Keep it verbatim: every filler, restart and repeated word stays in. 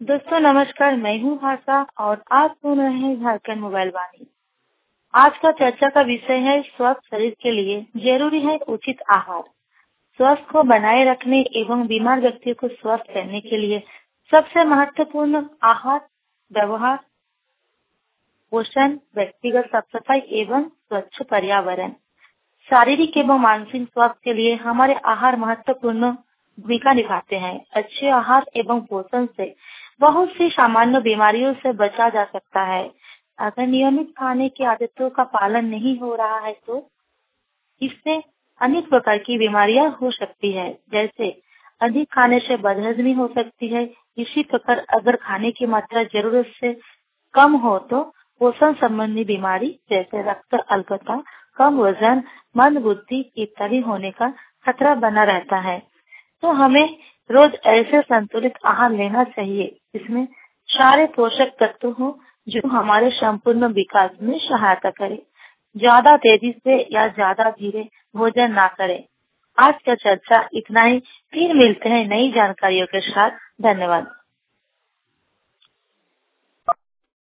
दोस्तों नमस्कार, मैं हूँ भाषा और आप सुन रहे हैं झारखंड मोबाइल वाणी। आज का चर्चा का विषय है स्वस्थ शरीर के लिए जरूरी है उचित आहार। स्वस्थ को बनाए रखने एवं बीमार व्यक्ति को स्वस्थ करने के लिए सबसे महत्वपूर्ण आहार, व्यवहार, पोषण, व्यक्तिगत साफ सफाई एवं स्वच्छ पर्यावरण। शारीरिक एवं मानसिक स्वास्थ्य के लिए हमारे आहार महत्वपूर्ण भूमिका निभाते हैं। अच्छे आहार एवं पोषण से बहुत सी सामान्य बीमारियों से बचा जा सकता है। अगर नियमित खाने की आदतों का पालन नहीं हो रहा है तो इससे अनेक प्रकार की बीमारियां हो सकती है, जैसे अधिक खाने से बदहजमी हो सकती है। इसी प्रकार अगर खाने की मात्रा जरूरत से कम हो तो पोषण संबंधी बीमारी जैसे रक्त अल्पता, कम वजन, मंद बुद्धि इत्यादि होने का खतरा बना रहता है। तो हमें रोज ऐसे संतुलित आहार लेना चाहिए जिसमें सारे पोषक तत्व हो जो हमारे संपूर्ण विकास में सहायता करे। ज्यादा तेजी से या ज्यादा धीरे भोजन ना करें। आज का चर्चा इतना ही, फिर मिलते हैं नई जानकारियों के साथ। धन्यवाद।